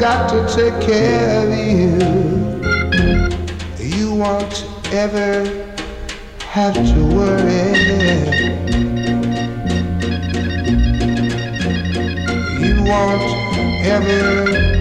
got to take care of you. You won't ever have to worry. You won't ever